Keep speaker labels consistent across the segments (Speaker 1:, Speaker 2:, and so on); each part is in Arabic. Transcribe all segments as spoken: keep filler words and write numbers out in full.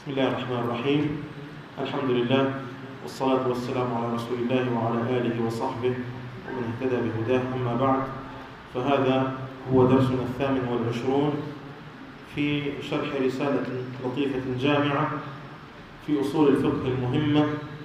Speaker 1: بسم الله الرحمن الرحيم. الحمد لله والصلاة والسلام على رسول الله وعلى آله وصحبه ومن اهتدى بهداه. أما بعد، فهذا هو درسنا الثامن والعشرون في شرح رسالة لطيفة جامعة في أصول الفقه المهمة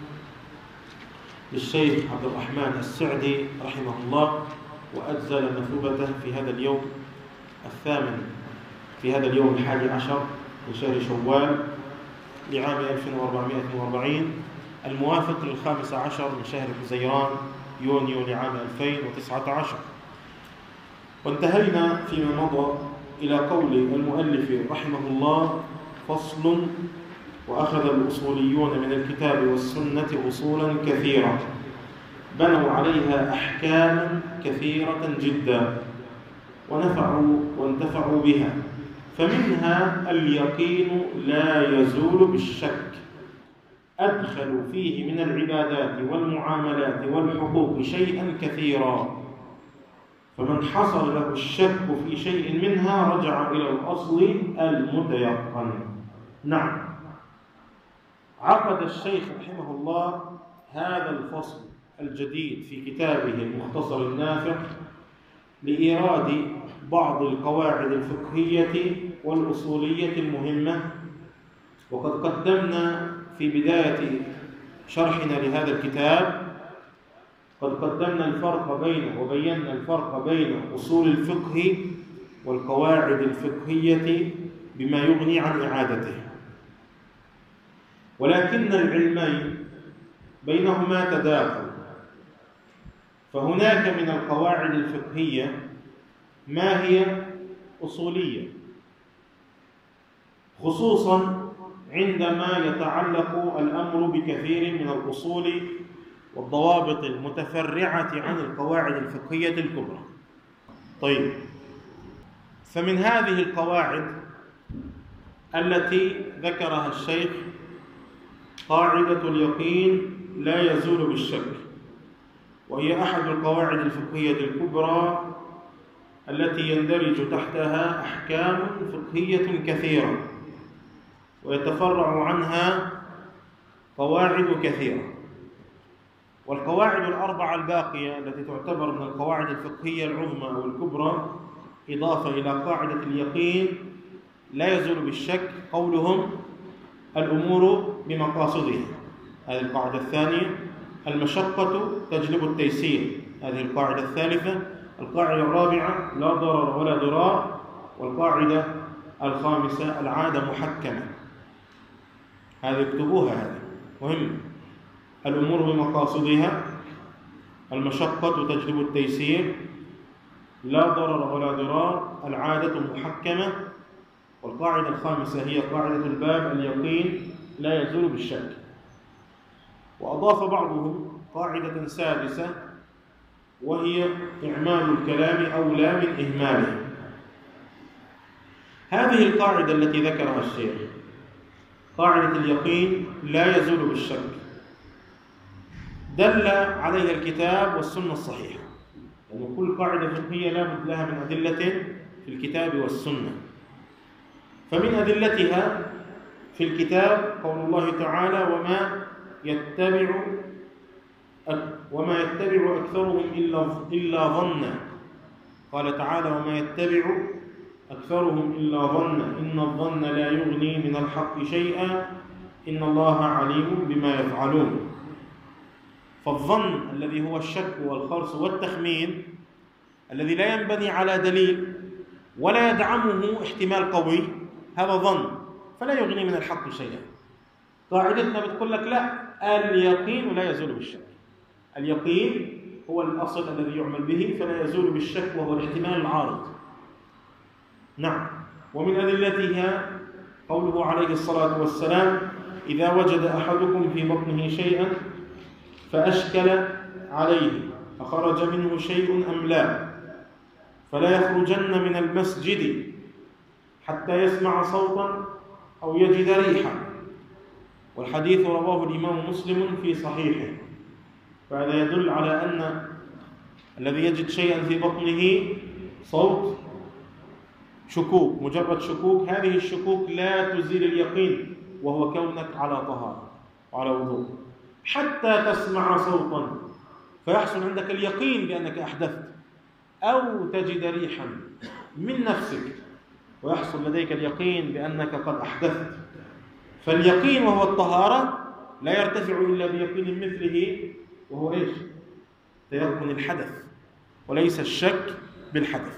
Speaker 1: للشيخ عبد الرحمن السعدي رحمه الله، وأجزل مثوبته في هذا اليوم الثامن في هذا اليوم الحادي عشر من شهر شوال لعام ألف وأربعمائة وأربعين الموافق للخامس عشر من شهر حزيران يونيو لعام ألفين وتسعة عشر. وانتهينا فيما مضى إلى قول المؤلف رحمه الله: فصل: وأخذ الأصوليون من الكتاب والسنة أصولا كثيرة بنوا عليها أحكاما كثيرة جدا ونفعوا وانتفعوا بها، فمنها اليقين لا يزول بالشك، أدخلوا فيه من العبادات والمعاملات والحقوق شيئا كثيرا، فمن حصل له الشك في شيء منها رجع إلى الأصل المتيقن. نعم، عقد الشيخ رحمه الله هذا الفصل الجديد في كتابه المختصر النافع لإيراد بعض القواعد الفقهية والأصولية المهمة. وقد قدمنا في بداية شرحنا لهذا الكتاب قد قدمنا الفرق بين وبينا الفرق بين أصول الفقه والقواعد الفقهية بما يغني عن إعادته، ولكن العلمين بينهما تداخل، فهناك من القواعد الفقهية ما هي أصولية، خصوصا عندما يتعلق الأمر بكثير من الأصول والضوابط المتفرعة عن القواعد الفقهية الكبرى. طيب، فمن هذه القواعد التي ذكرها الشيخ قاعدة اليقين لا يزول بالشك، وهي أحد القواعد الفقهية الكبرى التي يندرج تحتها أحكام فقهية كثيرة ويتفرع عنها قواعد كثيرة. والقواعد الأربعة الباقية التي تعتبر من القواعد الفقهية العظمى أو الكبرى، إضافة إلى قاعدة اليقين لا يزول بالشك، قولهم: الأمور بمقاصدها، هذه القاعدة الثانية. المشقة تجلب التيسير، هذه القاعدة الثالثة. القاعدة الرابعة: لا ضرر ولا ضرار. والقاعدة الخامسة: العادة محكمة. هذه اكتبوها، هذه مهم. الأمور بمقاصدها، المشقة تجلب التيسير، لا ضرر ولا ضرار، العادة محكمة. والقاعدة الخامسة هي قاعدة الباب: اليقين لا يزول بالشك. وأضاف بعضهم قاعدة سادسة، وهي إعمال الكلام أولى من إهماله. هذه القاعدة التي ذكرها الشيخ، قاعدة اليقين لا يزول بالشك، دل عليها الكتاب والسنة الصحيحة، يعني كل قاعدة فقهية لا بد لها من أدلة في الكتاب والسنة. فمن أدلتها في الكتاب قول الله تعالى: وما يتبع وما يتبع أكثرهم إلا إلا ظنا. قال تعالى: وما يتبع أكثرهم إلا ظنا إن الظن لا يغني من الحق شيئا إن الله عليم بما يفعلون. فالظن الذي هو الشك والخرص والتخمين الذي لا ينبني على دليل ولا يدعمه احتمال قوي، هذا ظن فلا يغني من الحق شيئا. قاعدتنا بتقول لك: لا، اليقين لا يزول بالشك. اليقين هو الأصل الذي يعمل به فلا يزول بالشك، وهو الاحتمال العارض. نعم. ومن أدلتها قوله عليه الصلاة والسلام: إذا وجد أحدكم في بطنه شيئا فأشكل عليه أخرج منه شيء أم لا، فلا يخرجن من المسجد حتى يسمع صوتا أو يجد ريحا. والحديث رواه الإمام مسلم في صحيحه. فهذا يدل على أن الذي يجد شيئا في بطنه صوت، شكوك، مجرد شكوك، هذه الشكوك لا تزيل اليقين، وهو كونك على طهارة وعلى وضوء، حتى تسمع صوتا فيحصل عندك اليقين بأنك أحدثت، أو تجد ريحا من نفسك ويحصل لديك اليقين بأنك قد أحدثت. فاليقين وهو الطهارة لا يرتفع إلا بيقين مثله، وهو إيش؟ تيقن الحدث وليس الشك بالحدث.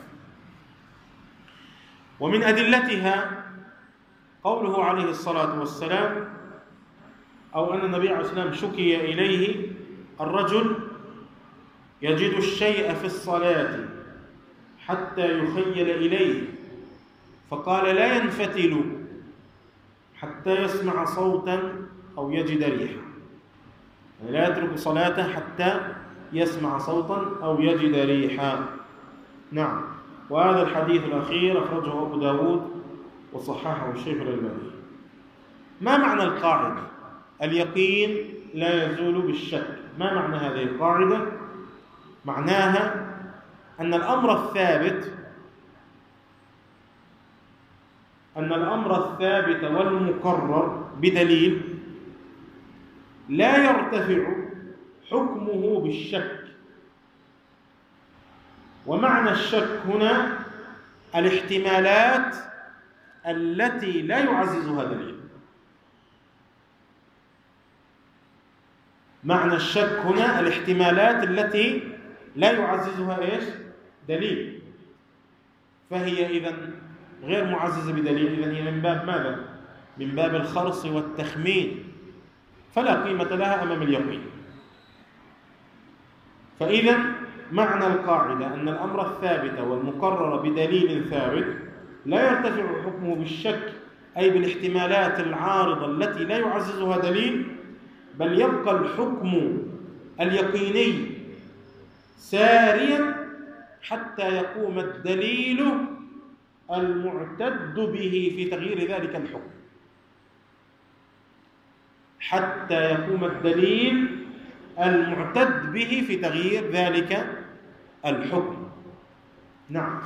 Speaker 1: ومن أدلتها قوله عليه الصلاة والسلام، أو أن النبي عليه الصلاة والسلام شكي إليه الرجل يجد الشيء في الصلاة حتى يخيل إليه، فقال لا ينفتل حتى يسمع صوتا أو يجد ريحا، يعني لا يترك صلاته حتى يسمع صوتا أو يجد ريحا. نعم. وهذا الحديث الأخير أخرجه أبو داود وصححه الشيخ الألباني. ما معنى القاعدة اليقين لا يزول بالشك؟ ما معنى هذه القاعدة؟ معناها أن الأمر الثابت أن الأمر الثابت والمقرر بدليل لا يرتفع حكمه بالشك. ومعنى الشك هنا الاحتمالات التي لا يعززها دليل. معنى الشك هنا الاحتمالات التي لا يعززها ايش؟ دليل. فهي إذن غير معززة بدليل، إذن هي من باب ماذا؟ من باب الخرص والتخمين، فلا قيمة لها أمام اليقين. فإذا معنى القاعدة أن الأمر الثابت والمقرر بدليل ثابت لا يرتفع حكمه بالشك، أي بالاحتمالات العارضة التي لا يعززها دليل، بل يبقى الحكم اليقيني ساريا حتى يقوم الدليل المعتد به في تغيير ذلك الحكم، حتى يقوم الدليل المعتد به في تغيير ذلك الحكم. نعم.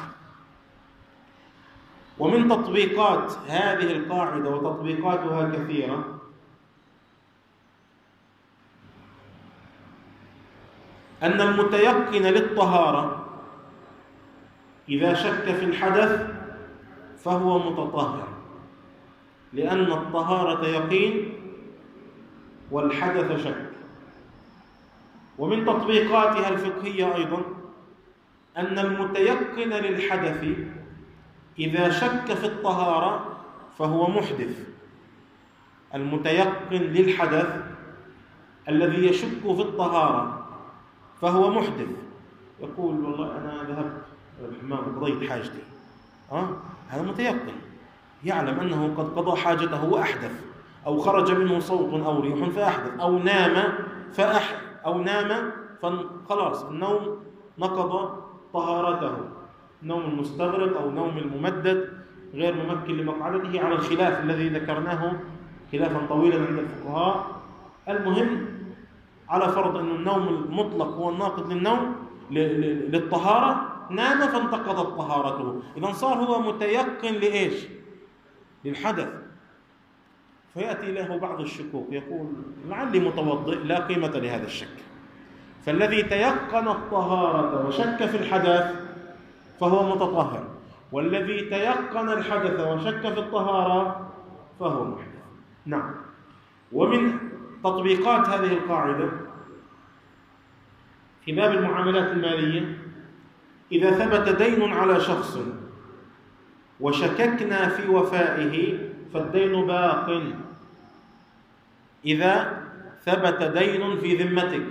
Speaker 1: ومن تطبيقات هذه القاعدة، وتطبيقاتها كثيرة، أن المتيقن للطهارة إذا شك في الحدث فهو متطهر، لأن الطهارة يقين والحدث شك. ومن تطبيقاتها الفقهية أيضا أن المتيقن للحدث إذا شك في الطهارة فهو محدث. المتيقن للحدث الذي يشك في الطهارة فهو محدث، يقول والله أنا ذهبت الحمام وقضيت حاجتي، أه؟ هذا متيقن، يعلم أنه قد قضى حاجته وأحدث، أو خرج منه صوت أو ريح فأحدث، أو نام فأح أو نام فخلاص النوم نقض طهارته، نوم المستغرق أو نوم الممدد غير ممكن لمقعدته، على الخلاف الذي ذكرناه خلافا طويلا عند الفقهاء. المهم على فرض أن النوم المطلق هو الناقض للنوم للطهارة، نام فانتقضت طهارته، إذن صار هو متيقن لإيش؟ للحدث. فيأتي له بعض الشكوك، يقول لعلي متوضئ، لا قيمة لهذا الشك. فالذي تيقن الطهارة وشك في الحدث فهو متطهر، والذي تيقن الحدث وشك في الطهارة فهو محدث. نعم. ومن تطبيقات هذه القاعدة في باب المعاملات المالية، إذا ثبت دين على شخص وشككنا في وفائه فالدين باق. إذا ثبت دين في ذمتك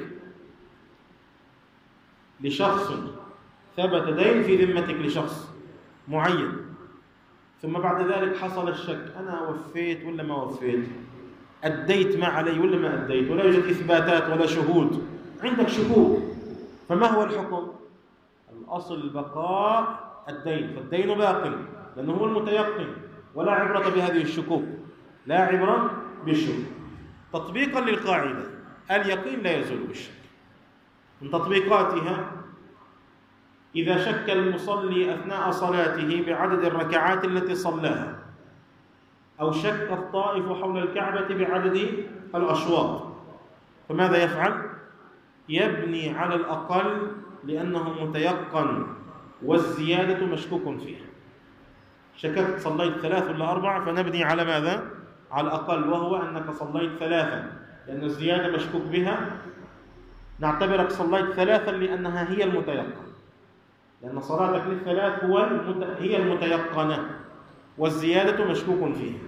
Speaker 1: لشخص، ثبت دين في ذمتك لشخص معين، ثم بعد ذلك حصل الشك، أنا وفيت ولا ما وفيت، أديت ما علي ولا ما أديت، ولا يوجد إثباتات ولا شهود، عندك شكوك، فما هو الحكم؟ الأصل بقاء الدين، فالدين باق لأنه هو المتيقن، ولا عبرة بهذه الشكوك، لا عبرة بالشكوك. تطبيقا للقاعدة اليقين لا يزول بالشك. من تطبيقاتها إذا شك المصلي أثناء صلاته بعدد الركعات التي صلاها، أو شك الطائف حول الكعبة بعدد الأشواط، فماذا يفعل؟ يبني على الأقل لأنه متيقن والزيادة مشكوك فيها. شككت صليت ثلاث ولا أربع، فنبني على ماذا؟ على الأقل، وهو أنك صليت ثلاثا، لأن الزيادة مشكوك بها، نعتبرك صليت ثلاثا لأنها هي المتيقن، لأن صلاتك للثلاث هو المت... هي المتيقنة والزيادة مشكوك فيها.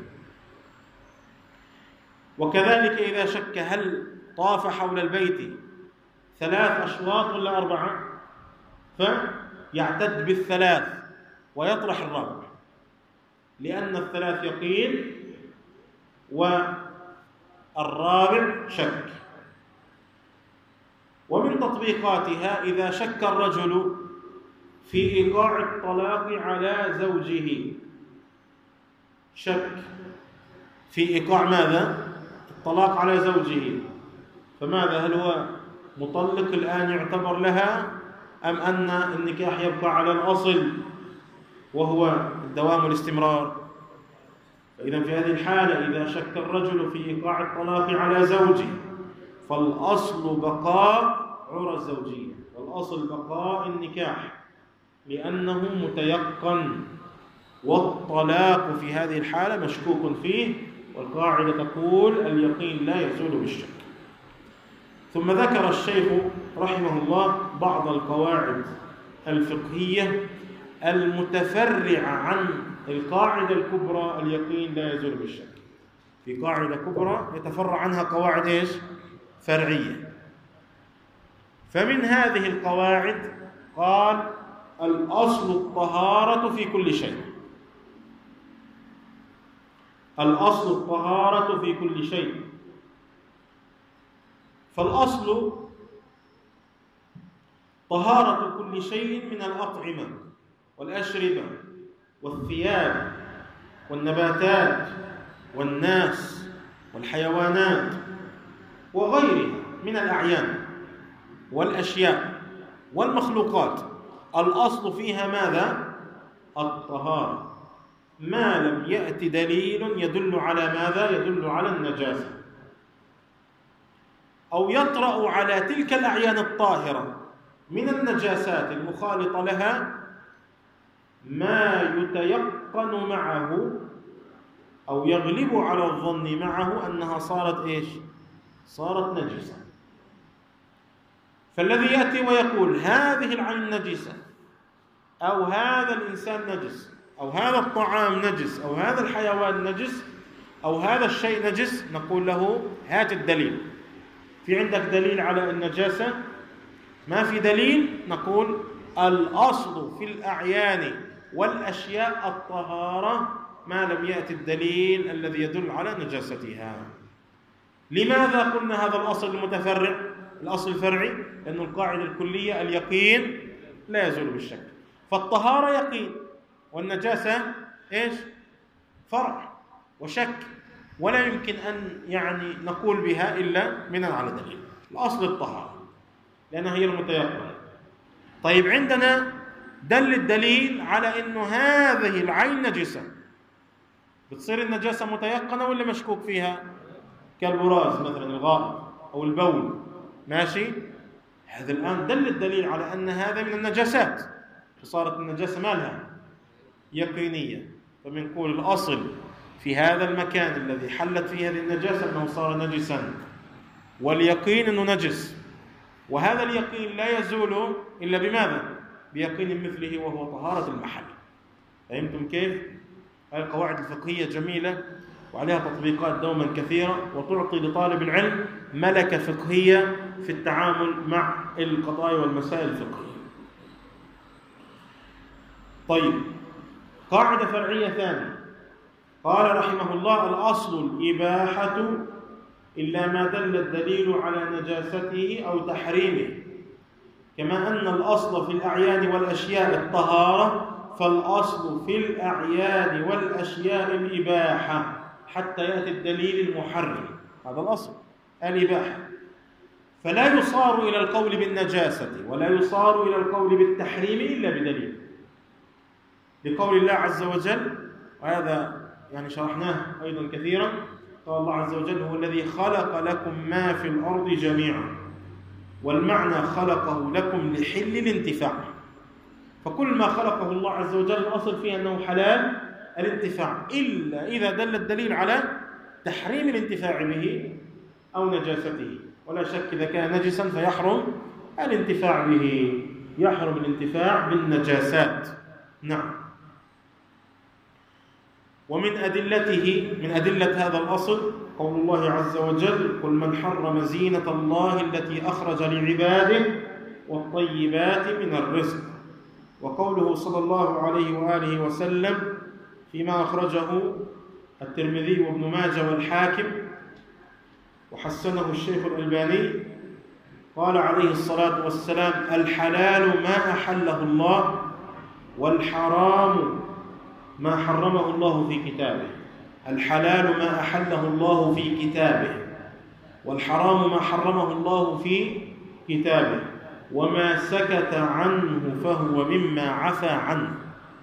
Speaker 1: وكذلك إذا شك هل طاف حول البيت ثلاث أشواط ولا أربعة، فيعتد بالثلاث ويطرح الرابع، لأن الثلاث يقين والرابع شك. ومن تطبيقاتها إذا شك الرجل في إيقاع الطلاق على زوجه، شك في إيقاع ماذا؟ الطلاق على زوجه، فماذا؟ هل هو مطلق الآن يعتبر لها، أم أن النكاح يبقى على الأصل وهو الدوام والاستمرار؟ فإذا في هذه الحالة إذا شك الرجل في إيقاع الطلاق على زوجه فالأصل بقاء عرى الزوجية، والأصل بقاء النكاح لأنه متيقن، والطلاق في هذه الحالة مشكوك فيه، والقاعدة تقول اليقين لا يزول بالشك. ثم ذكر الشيخ رحمه الله بعض القواعد الفقهية المتفرعة عن القاعدة الكبرى اليقين لا يزول بالشك. في قاعدة كبرى يتفرع عنها قواعد ايش؟ فرعية. فمن هذه القواعد قال الأصل الطهارة في كل شيء. الأصل الطهارة في كل شيء. فالأصل طهارة كل شيء من الأطعمة والأشربة والثياب والنباتات والناس والحيوانات وغيرها من الأعيان والأشياء والمخلوقات. الأصل فيها ماذا؟ الطهارة، ما لم يأتي دليل يدل على ماذا؟ يدل على النجاسة، أو يطرأ على تلك الأعيان الطاهرة من النجاسات المخالطة لها ما يتيقن معه أو يغلب على الظن معه أنها صارت إيش؟ صارت نجسة. فالذي يأتي ويقول هذه العين نجسة، أو هذا الإنسان نجس، أو هذا الطعام نجس، أو هذا الحيوان نجس، أو هذا الشيء نجس، نقول له هات الدليل. في عندك دليل على النجاسة؟ ما في دليل، نقول الأصل في الأعيان والأشياء الطهارة ما لم يأتي الدليل الذي يدل على نجاستها. لماذا قلنا هذا الأصل المتفرع؟ الأصل الفرعي لأن القاعدة الكلية اليقين لا يزول بالشك، فالطهارة يقين والنجاسة إيش؟ فرع وشك، ولا يمكن أن يعني نقول بها إلا بناء على دليل. الأصل الطهارة لأنها هي المتيقنة. طيب عندنا دل الدليل على أنه هذه العين نجسة، بتصير النجاسة متيقنة ولا مشكوك فيها؟ كالبراز مثلا، الغائط أو البول، ماشي؟ هذا الآن دل الدليل على أن هذا من النجاسات، فصارت النجاسة مالها يقينية. فبنقول الأصل في هذا المكان الذي حلت فيه هذه النجاسة أنه صار نجسا، واليقين أنه نجس، وهذا اليقين لا يزول إلا بماذا؟ بيقين مثله وهو طهارة المحل. فهمتم كيف؟ هذه القواعد الفقهية جميلة وعليها تطبيقات دوما كثيرة، وتعطي لطالب العلم ملكة فقهية في التعامل مع القضايا والمسائل الفقهية. طيب، قاعدة فرعية ثانية قال رحمه الله الأصل الإباحة إلا ما دل الدليل على نجاسته أو تحريمه، كما أن الأصل في الأعيان والأشياء الطهارة، فالأصل في الأعيان والأشياء الإباحة حتى يأتي الدليل المحرم. هذا الأصل الإباحة، فلا يصار إلى القول بالنجاسة ولا يصار إلى القول بالتحريم إلا بدليل، لقول الله عز وجل، وهذا يعني شرحناه أيضا كثيرا. قال الله عز وجل: هو الذي خلق لكم ما في الأرض جميعا، والمعنى خلقه لكم لحل الانتفاع. فكل ما خلقه الله عز وجل الأصل فيه أنه حلال الانتفاع، إلا إذا دل الدليل على تحريم الانتفاع به أو نجاسته. ولا شك إذا كان نجسا فيحرم الانتفاع به، يحرم الانتفاع بالنجاسات. نعم. ومن أدلته من أدلة هذا الأصل قول الله عز وجل: قل من حرم زينة الله التي أخرج لعباده والطيبات من الرزق. وقوله صلى الله عليه وآله وسلم فيما أخرجه الترمذي وابن ماجه والحاكم وحسنه الشيخ الألباني، قال عليه الصلاة والسلام: الحلال ما أحله الله، والحرام ما حرمه الله في كتابه. الحلال ما أحله الله في كتابه، والحرام ما حرمه الله في كتابه، وما سكت عنه فهو مما عفى عنه.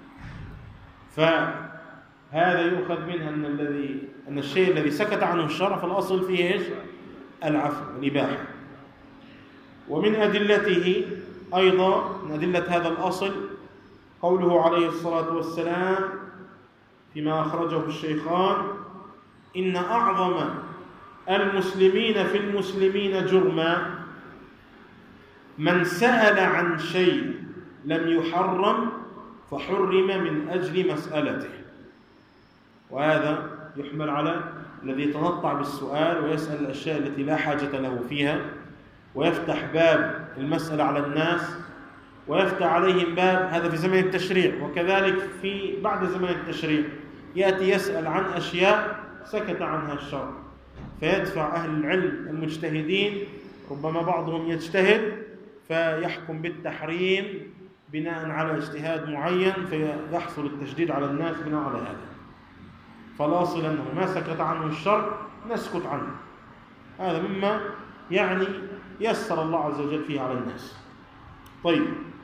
Speaker 1: فهذا يؤخذ منها أن الذي أن الشيء الذي سكت عنه الشرع فالأصل فيه إيش؟ العفو والإباحة. ومن أدلته أيضا من أدلة هذا الأصل قوله عليه الصلاة والسلام فيما أخرجه الشيخان: إن أعظم المسلمين في المسلمين جرما من سأل عن شيء لم يحرم فحرم من أجل مسألته. وهذا يحمل على الذي يتنطع بالسؤال ويسأل الأشياء التي لا حاجة له فيها، ويفتح باب المسألة على الناس، ويفتح عليهم باب، هذا في زمن التشريع. وكذلك في بعد زمن التشريع يأتي يسأل عن أشياء سكت عنها الشرع، فيدفع أهل العلم المجتهدين، ربما بعضهم يجتهد فيحكم بالتحريم بناء على اجتهاد معين، فيحصل التشديد على الناس بناء على هذا. فالأصل أنه ما سكت عنه الشرع نسكت عنه، هذا مما يعني يسر الله عز وجل فيه على الناس. طيب،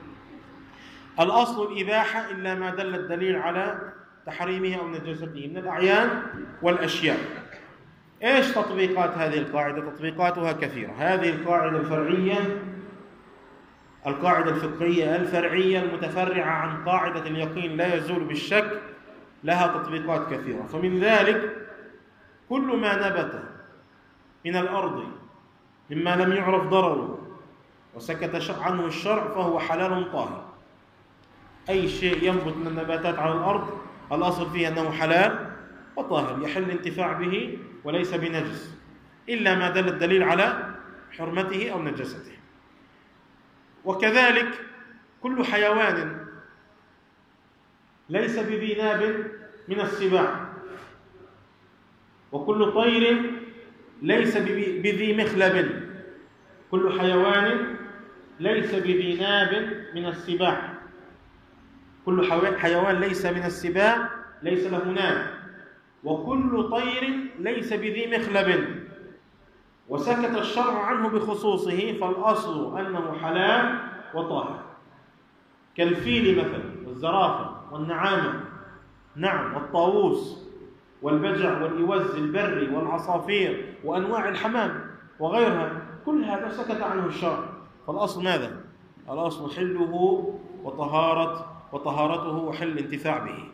Speaker 1: الأصل الإباحة إلا ما دل الدليل على تحريمه أو نجاسته من الأعيان والأشياء. إيش تطبيقات هذه القاعدة؟ تطبيقاتها كثيرة. هذه القاعدة الفرعية، القاعدة الفقهية الفرعية المتفرعة عن قاعدة اليقين لا يزول بالشك، لها تطبيقات كثيرة. فمن ذلك كل ما نبت من الأرض مما لم يعرف ضرره وسكت عنه الشرع فهو حلال طاهر. أي شيء ينبت من النباتات على الأرض الأصل فيه أنه حلال وطاهر، يحل الانتفاع به وليس بنجس، إلا ما دل الدليل على حرمته أو نجسته. وكذلك كل حيوان ليس بذي ناب من السباع، وكل طير ليس بذي مخلب. كل حيوان ليس بذي ناب من السباع، كل حيوان ليس من السباع ليس له ناب، وكل طير ليس بذي مخلب، وسكت الشرع عنه بخصوصه، فالأصل أنه حلال وطاهر. كالفيل مثلا، والزرافة والنعامة، نعم، والطاووس والبجع والإوز البري والعصافير وأنواع الحمام وغيرها، كل هذا سكت عنه الشرع، فالأصل ماذا؟ الأصل حله وطهارة وطهارته وحل الانتفاع به.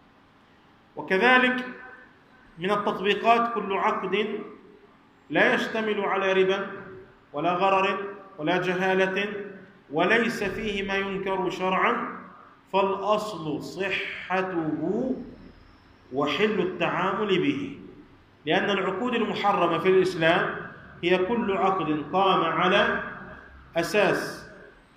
Speaker 1: وكذلك من التطبيقات كل عقد لا يشتمل على ربا ولا غرر ولا جهالة وليس فيه ما ينكر شرعا، فالأصل صحته وحل التعامل به. لأن العقود المحرمة في الإسلام هي كل عقد قام على أساس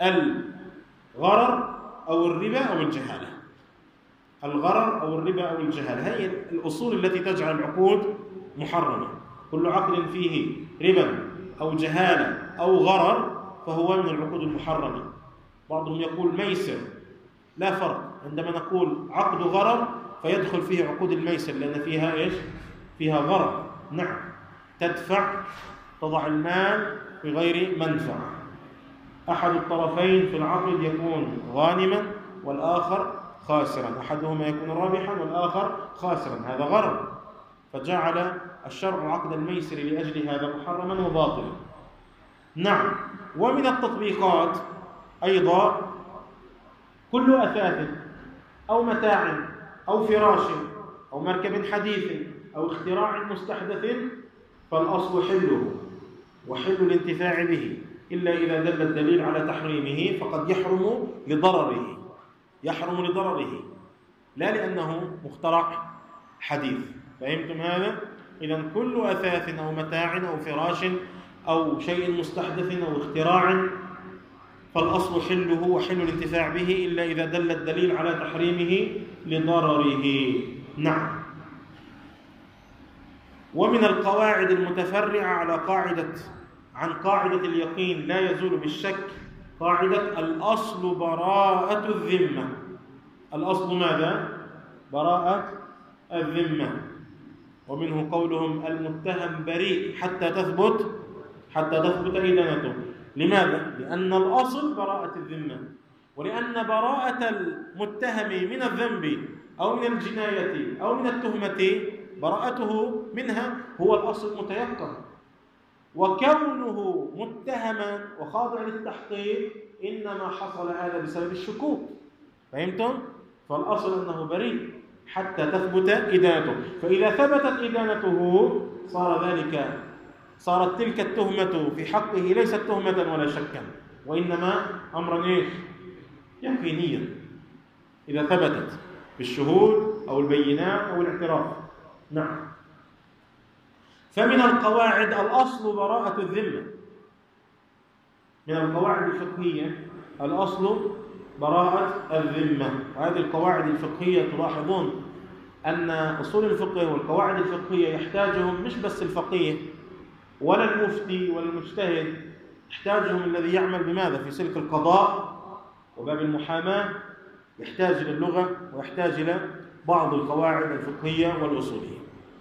Speaker 1: الغرر أو الربا أو الجهالة. الغرر أو الربا أو الجهالة هي الأصول التي تجعل العقود محرمة. كل عقد فيه ربا أو جهالة أو غرر فهو من العقود المحرمة. بعضهم يقول ميسر، لا فرق، عندما نقول عقد غرر فيدخل فيه عقود الميسر لأن فيها إيش؟ فيها غرر، نعم، تدفع، تضع المال بغير منفعة. أحد الطرفين في العقد يكون غانما والآخر خاسرا، أحدهما يكون رابحا والآخر خاسرا، هذا غرر، فجعل الشرع عقد الميسر لأجل هذا محرما وباطلا. نعم. ومن التطبيقات أيضا كل أثاث أو متاع أو فراش أو مركب حديث أو اختراع مستحدث فالأصل حله وحل الانتفاع به، إلا إذا دل الدليل على تحريمه فقد يحرم لضرره، يحرم لضرره لا لأنه مخترع حديث. فهمتم هذا؟ إذن كل أثاث أو متاع أو فراش أو شيء مستحدث أو اختراع فالأصل حله وحل الانتفاع به، إلا إذا دل الدليل على تحريمه لضرره. نعم. ومن القواعد المتفرعة على قاعدة عن قاعدة اليقين لا يزول بالشك قاعدة الأصل براءة الذمة. الأصل ماذا؟ براءة الذمة. ومنه قولهم المتهم بريء حتى تثبت حتى تثبت إدانته. لماذا؟ لأن الأصل براءة الذمة، ولأن براءة المتهم من الذنب أو من الجناية أو من التهمة براءته منها هو الأصل المتيقن، وكونه متهما وخاضع للتحقيق إنما حصل هذا بسبب الشكوك. فهمتم؟ فالأصل أنه بريء حتى تثبت إدانته، فإذا ثبتت إدانته صار ذلك صارت تلك التهمة في حقه ليست تهمة ولا شكا، وإنما أمرا إيش؟ يقينيا إذا ثبتت بالشهود أو البينات أو الاعتراف. نعم. فمن القواعد الأصل براءة الذمة، من القواعد الفقهية الأصل براءة الذمة. وهذه القواعد الفقهية تلاحظون أن أصول الفقه والقواعد الفقهية يحتاجهم مش بس الفقيه ولا المفتي ولا المجتهد، يحتاجهم الذي يعمل بماذا؟ في سلك القضاء وباب المحاماة، يحتاج إلى اللغة ويحتاج إلى بعض القواعد الفقهية والأصولية.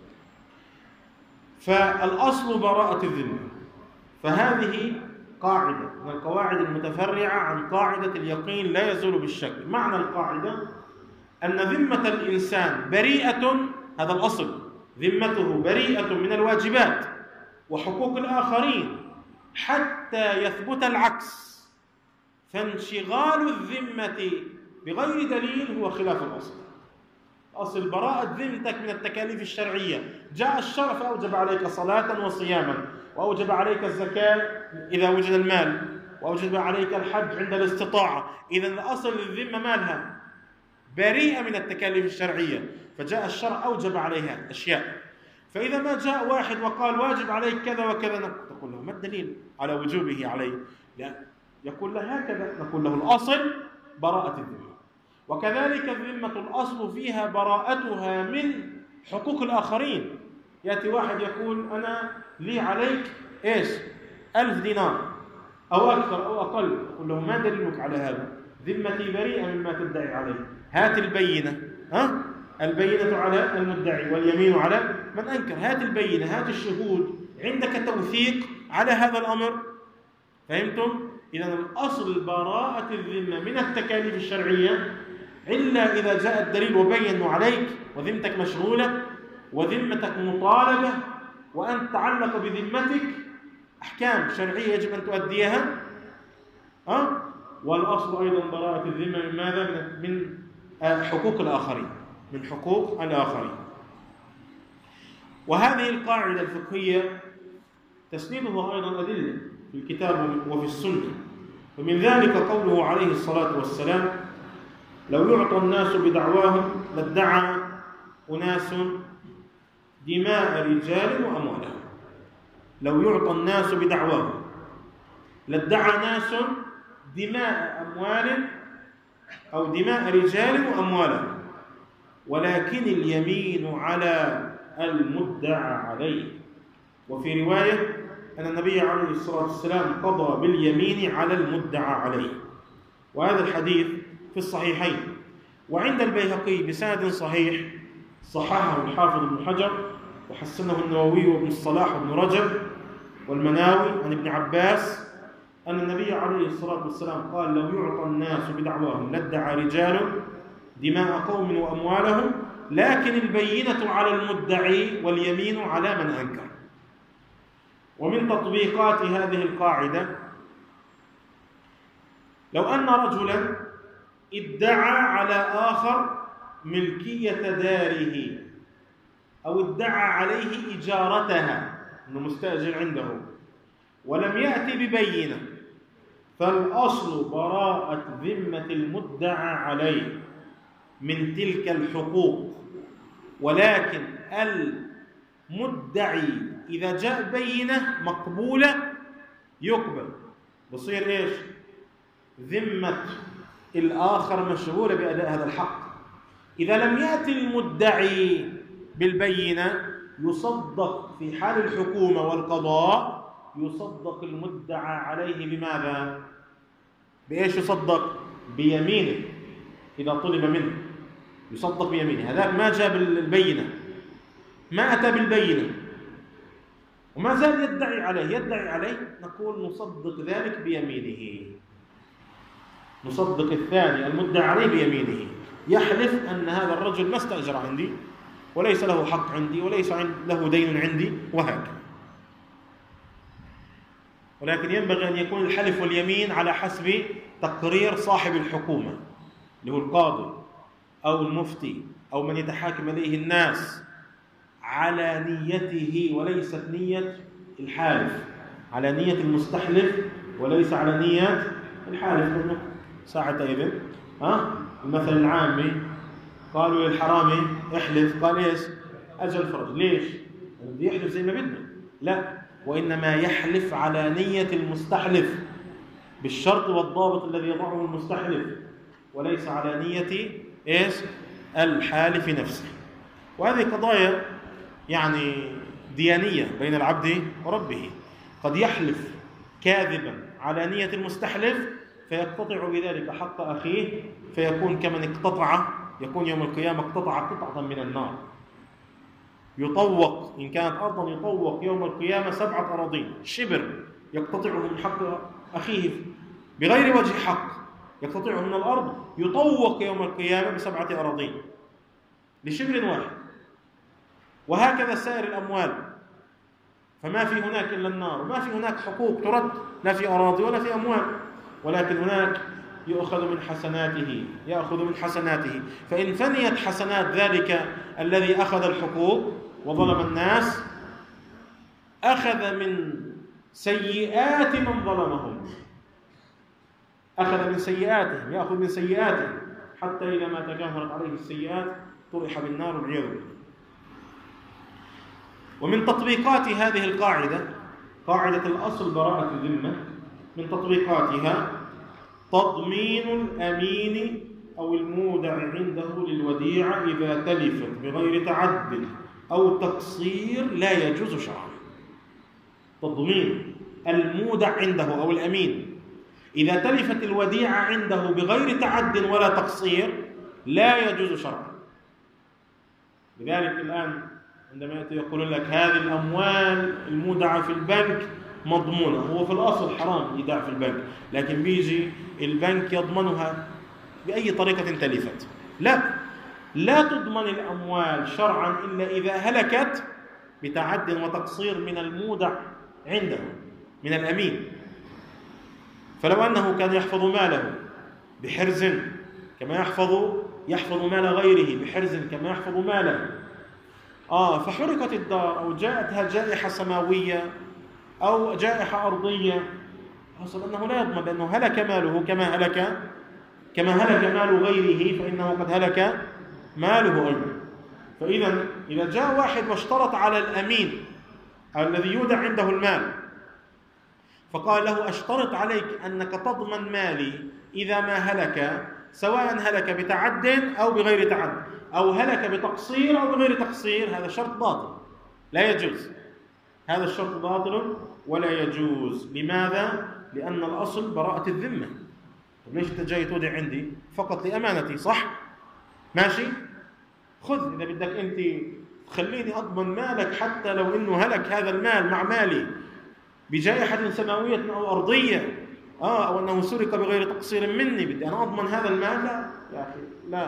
Speaker 1: فالأصل براءة الذمة، فهذه قاعدة من القواعد المتفرعة عن قاعدة اليقين لا يزول بالشك. معنى القاعدة أن ذمة الإنسان بريئة، هذا الأصل، ذمته بريئة من الواجبات وحقوق الآخرين حتى يثبت العكس، فانشغال الذمة بغير دليل هو خلاف الأصل. أصل براءة ذمتك من التكاليف الشرعية، جاء الشرع فأوجب عليك صلاة وصياما، وأوجب عليك الزكاة إذا وجد المال، وأوجب عليك الحج عند الاستطاعة. إذا الأصل الذمة مالها بريئة من التكاليف الشرعية، فجاء الشرع أوجب عليها أشياء. فإذا ما جاء واحد وقال واجب عليك كذا وكذا، نقول له ما الدليل على وجوبه عليه؟ لا، يقول له هكذا، نقول له الأصل براءة الذمة. وكذلك الذمة الأصل فيها براءتها من حقوق الآخرين. يأتي واحد يقول أنا لي عليك إيش؟ ألف دينار أو أكثر أو أقل، أقول له ما دليلك على هذا؟ ذمتي بريئة مما تدعي عليه، هات البينة. ها؟ البينة على المدعي واليمين على من أنكر، هات البينة، هات الشهود، عندك توثيق على هذا الأمر. فهمتم؟ إذن الأصل براءة الذمة من التكاليف الشرعية، إلا إذا جاء الدليل وبين عليك وذمتك مشغولة وذمتك مطالبة وأن تعلق بذمتك أحكام شرعية يجب أن تؤديها. أه؟ والأصل أيضا براءة الذمة من ماذا؟ من حقوق الآخرين، من حقوق الآخرين. وهذه القاعدة الفقهية تسندها أيضا أدلة في الكتاب وفي السنة، ومن ذلك قوله عليه الصلاة والسلام: لو يعطى الناس بدعواهم لادعى أناس دماء رجال وأموالهم. لو يعطى الناس بدعواهم لادعى ناس دماء أموال أو دماء رجال وأموالهم، ولكن اليمين على المدعى عليه. وفي رواية أن النبي عليه الصلاة والسلام قضى باليمين على المدعى عليه. وهذا الحديث في الصحيحين، وعند البيهقي بسند صحيح صححه الحافظ ابن حجر وحسنه النووي وابن الصلاح وابن رجب والمناوي عن ابن عباس أن النبي عليه الصلاة والسلام قال: لو يعطى الناس بدعواهم لادعى رجال دماء قوم وأموالهم، لكن البينة على المدعي واليمين على من أنكر. ومن تطبيقات هذه القاعدة لو أن رجلا ادعى على آخر ملكية داره أو ادعى عليه إجارتها، أنه مستأجر عنده، ولم يأتي ببينة، فالأصل براءة ذمة المدعى عليه من تلك الحقوق، ولكن المدعي إذا جاء بينة مقبولة يقبل، بصير إيش؟ ذمة الآخر مشغولة بأداء هذا الحق. إذا لم يأتي المدعي بالبينة يصدق في حال الحكومة والقضاء، يصدق المدعى عليه بماذا؟ بإيش يصدق؟ بيمينه. إذا طلب منه يصدق بيمينه. هذا ما جاء بالبينة، ما أتى بالبينة وما زال يدعي عليه يدعي عليه نقول نصدق ذلك بيمينه، نصدق الثاني المدعى عليه بيمينه، يحلف أن هذا الرجل ما استأجر عندي وليس له حق عندي وليس له دين عندي وهكذا. ولكن ينبغي أن يكون الحلف واليمين على حسب تقرير صاحب الحكومة اللي هو القاضي أو المفتي أو من يتحاكم إليه الناس، على نيته وليست نية الحالف، على نية المستحلف وليس على نية الحالف. ساعة إذن ها المثل العامي قالوا للحرامي احلف، قال ايش؟ أجل فرج. ليش؟ بده يحلف زي ما بده؟ لا، وإنما يحلف على نية المستحلف بالشرط والضابط الذي يضعه المستحلف، وليس على نية ايش؟ الحالف نفسه. وهذه قضايا يعني ديانية بين العبد وربه. قد يحلف كاذبا على نية المستحلف فيقتطع بذلك حق أخيه، فيكون كمن اقتطع، يكون يوم القيامة اقتطع قطعة من النار. يطوق إن كانت أرضا، يطوق يوم القيامة سبعة أراضين شبر يقتطعه من حق أخيه بغير وجه حق، يقتطعه من الأرض، يطوق يوم القيامة بسبعة أراضين لشبر واحد. وهكذا سائر الأموال، فما في هناك إلا النار، وما في هناك حقوق ترد، لا في أراضي ولا في أموال، ولكن هناك يؤخذ من حسناته، يأخذ من حسناته. فإن فنيت حسنات ذلك الذي أخذ الحقوق وظلم الناس، أخذ من سيئات من ظلمهم، أخذ من سيئاتهم، يأخذ من سيئاتهم، حتى إذا ما تجاهرت عليه السيئات طرح بالنار والعياذ بالله. ومن تطبيقات هذه القاعدة، قاعدة الأصل براءة الذمة، من تطبيقاتها تضمين الأمين أو المودع عنده للوديعة إذا تلفت بغير تعد أو تقصير لا يجوز شرعا. تضمين المودع عنده أو الأمين إذا تلفت الوديعة عنده بغير تعد ولا تقصير لا يجوز شرعا. لذلك الآن عندما يأتي يقول لك هذه الأموال المودعة في البنك مضمونة، هو في الأصل حرام يدع في البنك، لكن بيجي البنك يضمنها بأي طريقة تلفت. لا، لا تضمن الأموال شرعا إلا إذا هلكت بتعد وتقصير من المودع عنده من الأمين. فلو أنه كان يحفظ ماله بحرز كما يحفظ يحفظ مال غيره بحرز كما يحفظ ماله، آه فحرقت الدار أو جاءتها جائحة سماوية أو جائحة أرضية، حصل أنه لا يضمن، لأنه هلك ماله كما هلك كما هلك مال غيره، فإنه قد هلك ماله أيضا. فإذا إذا جاء واحد واشترط على الأمين الذي يودع عنده المال فقال له أشترط عليك أنك تضمن مالي إذا ما هلك، سواء هلك بتعد أو بغير تعد، أو هلك بتقصير أو بغير تقصير، هذا شرط باطل لا يجوز، هذا الشرط باطل ولا يجوز. لماذا؟ لأن الأصل براءة الذمة. طيب ليش أنت جاي تودع عندي؟ فقط لأمانتي، صح؟ ماشي؟ خذ، إذا بدك أنت خليني أضمن مالك حتى لو إنه هلك هذا المال مع مالي بجائحة سماوية أو أرضية، آه أو أنه سرق بغير تقصير مني، بدي أنا أضمن هذا المال؟ لا يا أخي، لا،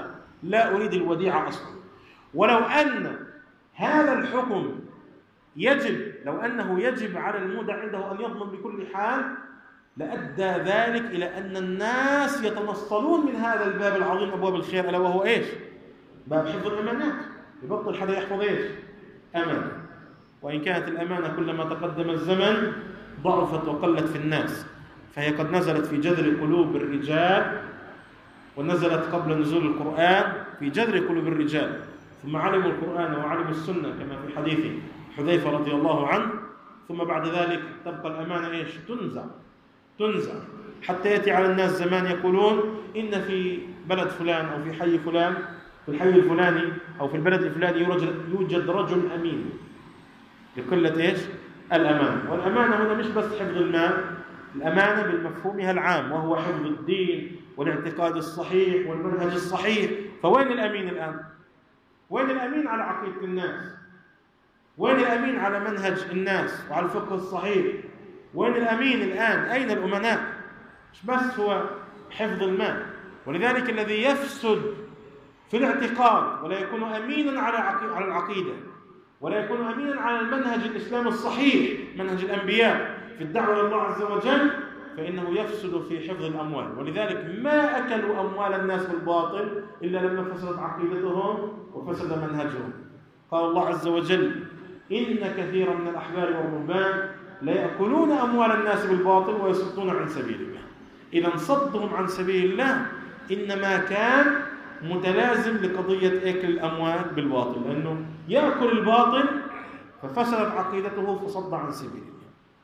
Speaker 1: لا أريد الوديعة أصلا. ولو أن هذا الحكم يجب لو أنه يجب على المودع عنده أن يضمن بكل حال لأدى ذلك إلى أن الناس يتنصلون من هذا الباب العظيم أبواب الخير، ألا وهو إيش؟ باب حفظ الأمانات. يبطل حدا يحفظ إيش؟ أمانة. وإن كانت الأمانة كلما تقدم الزمن ضعفت وقلت في الناس، فهي قد نزلت في جذر قلوب الرجال، ونزلت قبل نزول القرآن في جذر قلوب الرجال، ثم علموا القرآن وعلموا السنة كما في حديث حذيفة رضي الله عنه، ثم بعد ذلك تبقى الأمانة إيش؟ تنزع تنزع حتى يأتي على الناس زمان يقولون إن في بلد فلان أو في حي فلان في الحي الفلاني أو في البلد الفلاني يوجد رجل أمين، لقلة إيش؟ الأمانة. والأمانة هنا مش بس حفظ المال، الأمانة بمفهومها العام، وهو حفظ الدين والاعتقاد الصحيح والمنهج الصحيح. فوين الأمين الآن؟ وين الأمين على عقيدة الناس؟ وين الأمين على منهج الناس وعلى الفقه الصحيح؟ وين الأمين الآن؟ أين الأمناء؟ مش بس هو حفظ المال. ولذلك الذي يفسد في الاعتقاد ولا يكون أمينا على على العقيدة ولا يكون أمينا على المنهج الإسلامي الصحيح، منهج الأنبياء في الدعوة إلى الله عز وجل، فإنه يفسد في حفظ الأموال. ولذلك ما أكلوا أموال الناس بالباطل إلا لما فسدت عقيدتهم وفسد منهجهم. قال الله عز وجل: إن كثيرا من الأحبار والرهبان لا يأكلون أموال الناس بالباطل ويصدون عن سبيل الله. إذا صدهم عن سبيل الله إنما كان متلازم لقضية أكل الأموال بالباطل، لأنه يأكل الباطل ففسدت عقيدته فصد عن سبيل الله.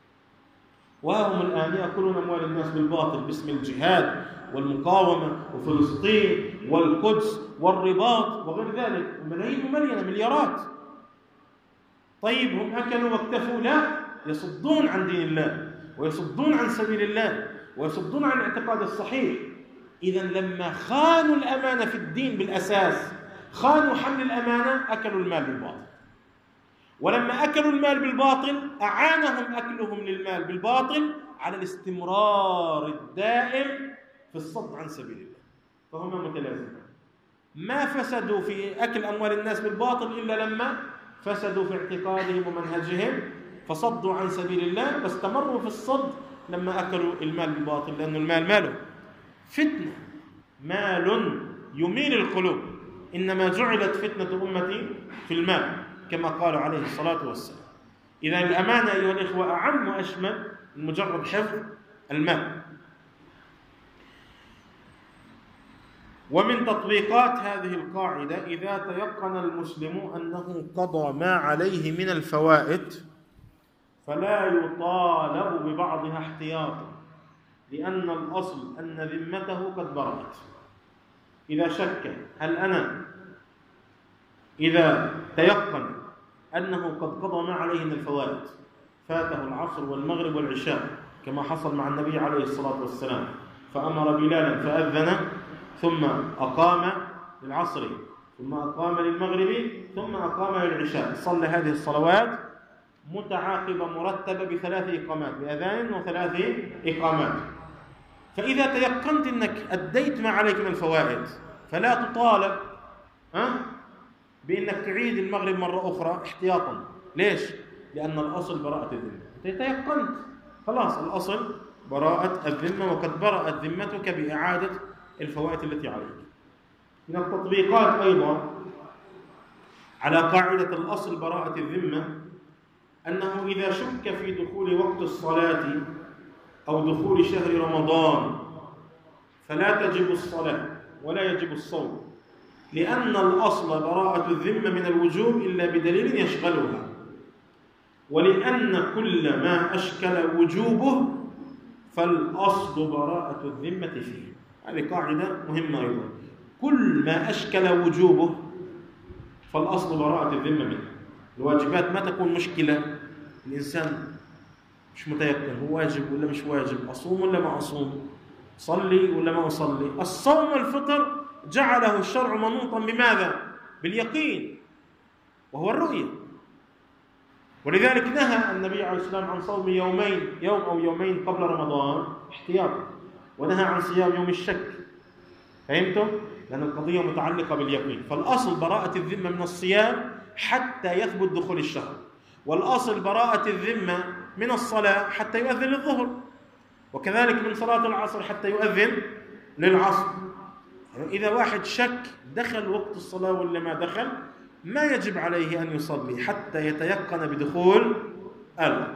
Speaker 1: وهم الآن يأكلون أموال الناس بالباطل باسم الجهاد والمقاومة وفلسطين والقدس والرباط وغير ذلك، ملايين ومليانة مليارات. طيب هم أكلوا واكتفوا؟ لا، يصدون عن دين الله ويصدون عن سبيل الله ويصدون عن الاعتقاد الصحيح. إذن لما خانوا الأمانة في الدين بالأساس، خانوا حمل الأمانة، أكلوا المال بالباطل. ولما أكلوا المال بالباطل أعانهم أكلهم للمال بالباطل على الاستمرار الدائم في الصد عن سبيل الله، فهما متلازمان. ما فسدوا في أكل أموال الناس بالباطل إلا لما فسدوا في اعتقادهم ومنهجهم فصدوا عن سبيل الله، واستمروا في الصد لما أكلوا المال بالباطل، لأن المال ماله فتنة، مال يميل القلوب. إنما جعلت فتنة أمتي في المال كما قال عليه الصلاة والسلام. إذا الأمانة أيها الإخوة أعم وأشمل من مجرد حفظ المال. ومن تطبيقات هذه القاعدة: إذا تيقن المسلم أنه قضى ما عليه من الفوائد فلا يطالب ببعضها احتياطا، لأن الأصل أن ذمته قد برأت. إذا شك، هل أنا إذا تيقن أنه قد قضى ما عليه من الفوائد، فاته العصر والمغرب والعشاء كما حصل مع النبي عليه الصلاة والسلام، فأمر بلالا فأذن ثم أقام للعصر ثم أقام للمغرب ثم أقام للعشاء، صلى هذه الصلوات متعاقبة مرتبة بثلاث إقامات، بأذان وثلاث إقامات. فإذا تيقنت أنك أديت ما عليك من الفوائد فلا تطالب أه؟ بأنك تعيد المغرب مرة أخرى احتياطا. ليش؟ لأن الأصل براءة الذمة. تيقنت خلاص الأصل براءة الذمة، وقد برأت ذمتك بإعادة الفوائد التي عليك. من التطبيقات أيضا على قاعدة الأصل براءة الذمة أنه إذا شك في دخول وقت الصلاة أو دخول شهر رمضان فلا تجب الصلاة ولا يجب الصوم، لأن الأصل براءة الذمة من الوجوب إلا بدليل يشغلها، ولأن كل ما أشكل وجوبه فالأصل براءة الذمة فيه. هذه قاعدة مهمة أيضا، كل ما أشكل وجوبه فالأصل براءة الذمة منه. الواجبات ما تكون مشكلة، الإنسان مش متيقن هو واجب ولا مش واجب، أصوم ولا ما أصوم، صلي ولا ما أصلي. الصوم والفطر جعله الشرع منوطا بماذا؟ باليقين، وهو الرؤية. ولذلك نهى النبي عليه الصلاة والسلام عن صوم يومين يوم أو يومين قبل رمضان احتياطا، ونهى عن صيام يوم الشك. فهمتم؟ لأن القضية متعلقة باليقين. فالأصل براءة الذمة من الصيام حتى يثبت دخول الشهر، والأصل براءة الذمة من الصلاة حتى يؤذن للظهر، وكذلك من صلاة العصر حتى يؤذن للعصر. إذا واحد شك دخل وقت الصلاة ولا ما دخل، ما يجب عليه أن يصلي حتى يتيقن بدخول الوقت.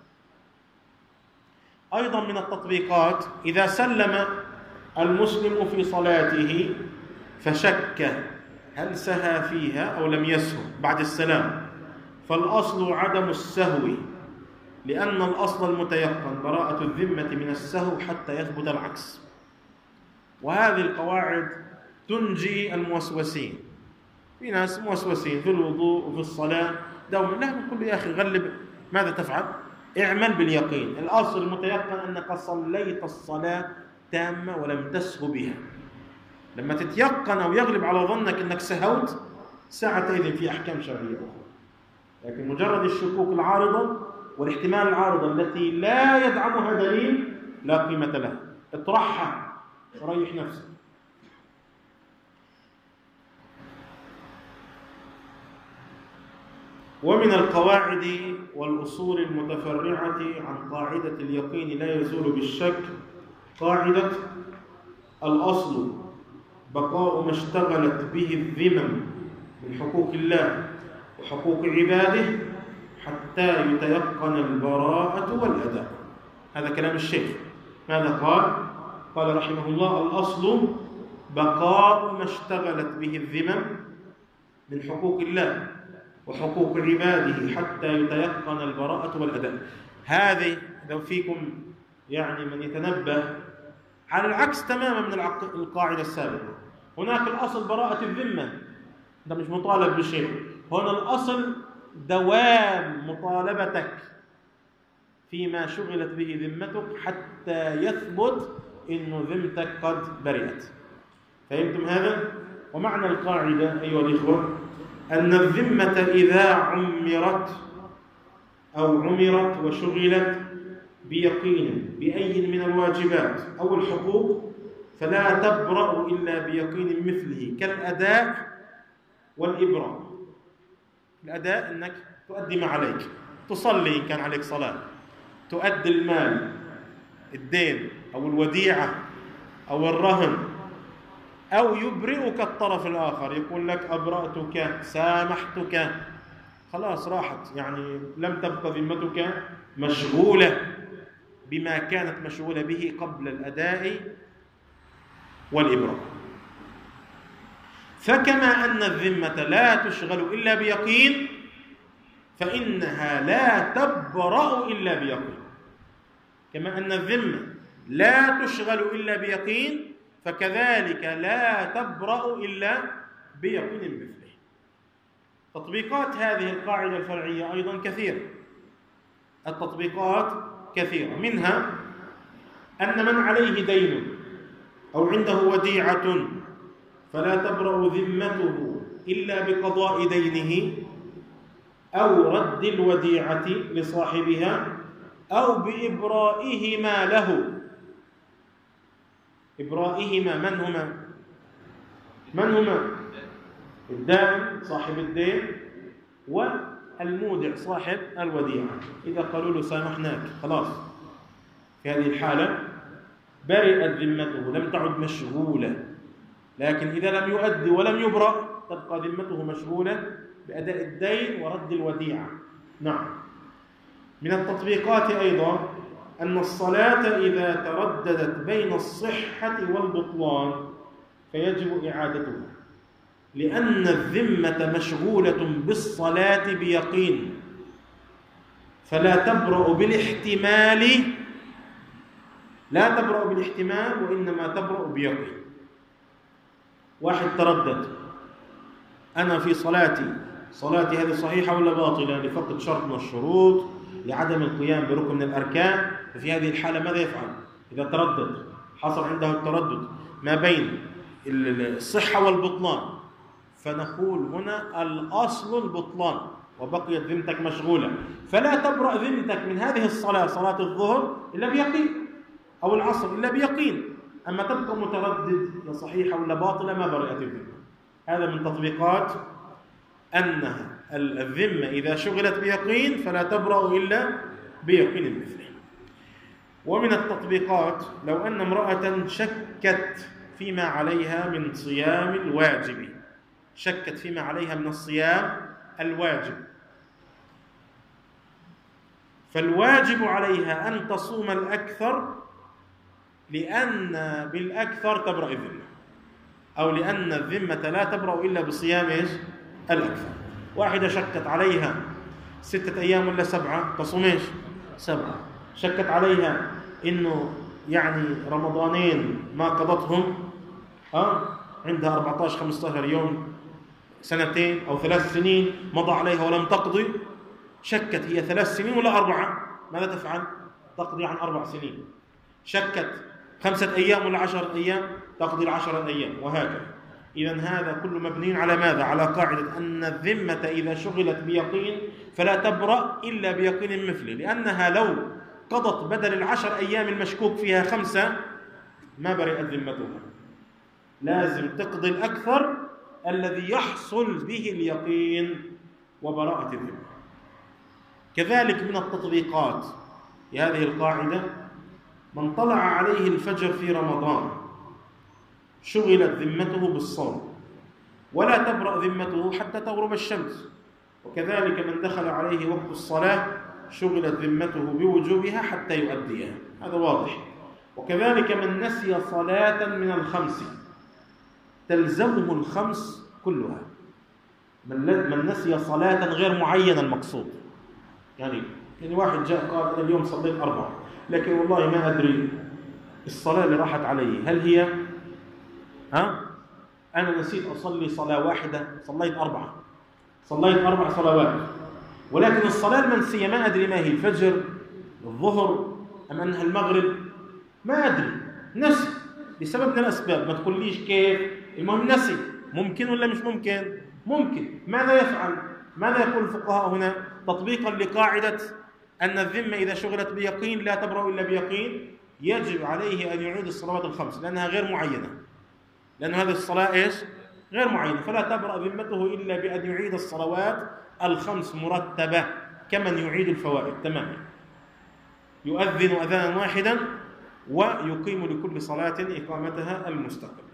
Speaker 1: أيضا من التطبيقات إذا سلم المسلم في صلاته فشك هل سهى فيها أو لم يسهو بعد السلام، فالأصل عدم السهو، لأن الأصل المتيقن براءة الذمة من السهو حتى يثبت العكس. وهذه القواعد تنجي الموسوسين. في ناس موسوسين في الوضوء وفي الصلاة دوما، لا نقول يا أخي غلب، ماذا تفعل؟ اعمل باليقين. الأصل المتيقن أنك صليت الصلاة تامة ولم تسهو بها. لما تتيقن أو يغلب على ظنك أنك سهوت، ساعتئذ في أحكام شرعية أخرى. لكن مجرد الشكوك العارضة والاحتمال العارضة التي لا يدعمها دليل لا قيمة لها، اطرحها وريح نفسك. ومن القواعد والأصول المتفرعة عن قاعدة اليقين لا يزول بالشك قاعدة الأصل بقاء ما اشتغلت به الذمم من حقوق الله وحقوق عباده حتى يتيقن البراءة والأداء. هذا كلام الشيخ. ماذا قال؟ قال رحمه الله: الأصل بقاء ما اشتغلت به الذمم من حقوق الله وحقوق عباده حتى يتيقن البراءة والأداء. هذه لو فيكم يعني من يتنبه على العكس تماما من القاعدة السابقة. هناك الأصل براءة الذمة، ده مش مطالب بشيء. هنا الأصل دوام مطالبتك فيما شغلت به ذمتك حتى يثبت إن ذمتك قد برئت. فهمتم هذا؟ ومعنى القاعدة أيها الإخوة أن الذمة إذا عمرت أو عمرت وشغلت بيقين بأي من الواجبات أو الحقوق فلا تبرأ إلا بيقين مثله، كالأداء والإبراء. الأداء أنك تؤدي ما عليك، تصلي إن كان عليك صلاة، تؤدي المال، الدين أو الوديعة أو الرهن، أو يبرئك الطرف الآخر، يقول لك أبرأتك، سامحتك، خلاص راحت، يعني لم تبقى ذمتك مشغولة بما كانت مشغولة به قبل الأداء والإبراء. فكما أن الذمة لا تشغل إلا بيقين فإنها لا تبرأ إلا بيقين. كما أن الذمة لا تشغل إلا بيقين فكذلك لا تبرأ إلا بيقين مثله. تطبيقات هذه القاعدة الفرعية أيضا كثيرة. التطبيقات كثيرة، منها أن من عليه دين أو عنده وديعة فلا تبرأ ذمته إلا بقضاء دينه أو رد الوديعة لصاحبها أو بإبرائهما له. إبرائهما من هما؟ من هما؟ الدائن صاحب الدين والمودع صاحب الوديعة. إذا قالوا له سامحناك خلاص، في هذه الحالة برئت ذمته، لم تعد مشغولة. لكن إذا لم يؤدي ولم يبرأ تبقى ذمته مشغولة بأداء الدين ورد الوديعة. نعم. من التطبيقات أيضا أن الصلاة إذا ترددت بين الصحة والبطلان فيجب إعادتها، لأن الذمة مشغولة بالصلاة بيقين، فلا تبرأ بالاحتمال، لا تبرأ بالاحتمال وإنما تبرأ بيقين. واحد تردد: أنا في صلاتي صلاتي هذه صحيحة ولا باطلة؟ لفقد شرط من الشروط، لعدم القيام بركن من الأركان. ففي هذه الحالة ماذا يفعل؟ إذا تردد، حصل عنده التردد ما بين الصحة والبطلان، فنقول هنا الأصل البطلان وبقيت ذمتك مشغولة، فلا تبرأ ذمتك من هذه الصلاة صلاة الظهر إلا بيقين، أو العصر إلا بيقين. أما تبقى متردد يا صحيحة ولا باطلة ما برئت الذمة. هذا من تطبيقات أنها الذمة إذا شغلت بيقين فلا تبرأ إلا بيقين مثله. ومن التطبيقات لو أن امرأة شكت فيما عليها من صيام الواجب، شكت فيما عليها من الصيام الواجب، فالواجب عليها أن تصوم الأكثر لأن بالأكثر تبرأ الذمة، أو لأن الذمة لا تبرأ إلا بصيام إيش؟ الأكثر. واحدة شكت عليها ستة أيام ولا سبعة تصوم إيش؟ سبعة. شكت عليها إنه يعني رمضانين ما قضتهم، أه؟ عندها أربعة عشر خمسة عشر يوم، سنتين أو ثلاث سنين مضى عليها ولم تقضي. شكت هي ثلاث سنين ولا أربعة، ماذا تفعل؟ تقضي عن أربع سنين. شكت خمسة أيام ولا عشرة أيام، تقضي العشرة أيام، وهكذا. إذن هذا كله مبني على ماذا؟ على قاعدة أن الذمة إذا شغلت بيقين فلا تبرأ إلا بيقين مثله، لأنها لو قضت بدل العشر أيام المشكوك فيها خمسة ما برئت ذمتها، لازم تقضي الأكثر الذي يحصل به اليقين وبراءة الذمة. كذلك من التطبيقات لهذه القاعدة من طلع عليه الفجر في رمضان شغلت ذمته بالصوم ولا تبرأ ذمته حتى تغرب الشمس، وكذلك من دخل عليه وقت الصلاة شغلت ذمته بوجوبها حتى يؤديها، هذا واضح. وكذلك من نسي صلاة من الخمس تلزمه الخمس كلها، من نسي صلاة غير معينة المقصود، يعني يعني واحد جاء قال أنا اليوم صليت أربعة لكن والله ما أدري الصلاة اللي راحت علي هل هي ها أنا نسيت أصلي صلاة واحدة، صليت أربعة صليت أربع صلوات، ولكن الصلاة المنسية ما أدري ما هي، الفجر الظهر أم أنها المغرب ما أدري، نسي بسبب من الأسباب، ما تقوليش كيف، المهم نسي. ممكن ولا مش ممكن؟ ممكن. ماذا يفعل؟ ماذا يقول الفقهاء هنا تطبيقا لقاعدة أن الذمة إذا شغلت بيقين لا تبرأ إلا بيقين؟ يجب عليه أن يعيد الصلوات الخمس لأنها غير معينة، لأن هذه الصلاة إيش؟ غير معينة، فلا تبرأ ذمته إلا بأن يعيد الصلوات الخمس مرتبة كمن يعيد الفوائد تماما، يؤذن أذانا واحدا ويقيم لكل صلاة إقامتها المستقلة.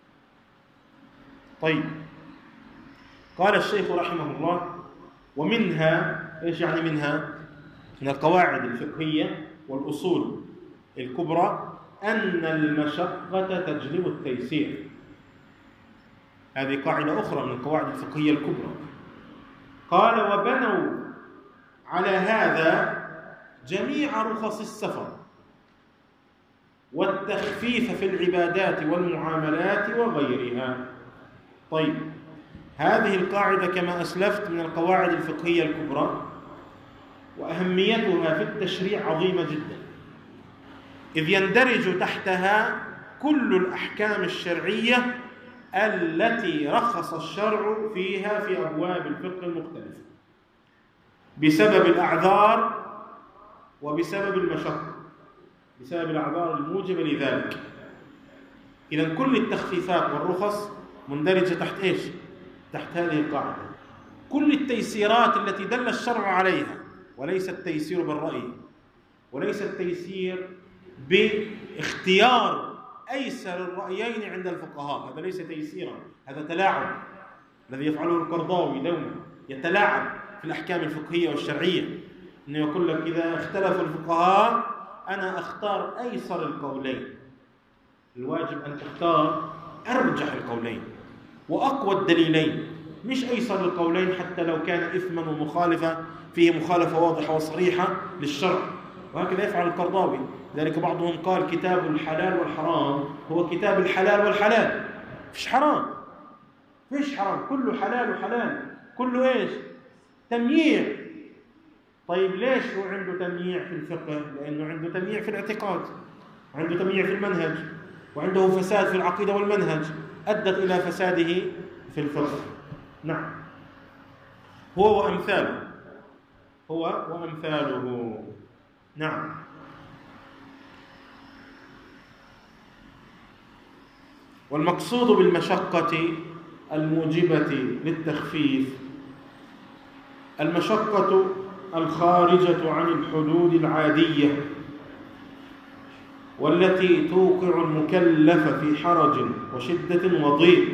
Speaker 1: طيب، قال الشيخ رحمه الله: ومنها، إيش يعني منها؟ من القواعد الفقهية والأصول الكبرى أن المشقة تجلب التيسير. هذه قاعدة أخرى من القواعد الفقهية الكبرى. قال: وبنوا على هذا جميع رخص السفر والتخفيف في العبادات والمعاملات وغيرها. طيب، هذه القاعدة كما أسلفت من القواعد الفقهية الكبرى، وأهميتها في التشريع عظيمة جدا، إذ يندرج تحتها كل الأحكام الشرعية التي رخص الشرع فيها في أبواب الفقه المختلفة بسبب الأعذار وبسبب المشقة، بسبب الأعذار الموجبة لذلك. إذن كل التخفيفات والرخص مندرجة تحت إيش؟ تحت هذه القاعدة. كل التيسيرات التي دل الشرع عليها، وليس التيسير بالرأي، وليس التيسير باختيار أيسر الرأيين عند الفقهاء، هذا ليس تيسيرا، هذا تلاعب الذي يفعله القرضاوي دوما، يتلاعب في الأحكام الفقهية والشرعية، إنه يقول لك إذا اختلف الفقهاء أنا أختار أيسر القولين. الواجب أن تختار أرجح القولين وأقوى الدليلين، مش أيسر القولين حتى لو كان إثما ومخالفة فيه مخالفة واضحة وصريحة للشرع، وهكذا يفعل القرضاوي. ذلك بعضهم قال كتاب الحلال والحرام هو كتاب الحلال والحلال، فيش حرام، فيش حرام، كله حلال وحلال، كله إيش؟ تمييع. طيب ليش هو عنده تمييع في الفقه؟ لأنه عنده تمييع في الاعتقاد، وعنده تمييع في المنهج، وعنده فساد في العقيدة والمنهج أدت إلى فساده في الفقه. نعم، هو وأمثاله، هو وأمثاله. نعم. والمقصود بالمشقة الموجبة للتخفيف المشقة الخارجة عن الحدود العادية والتي توقع المكلف في حرج وشدة وضيق،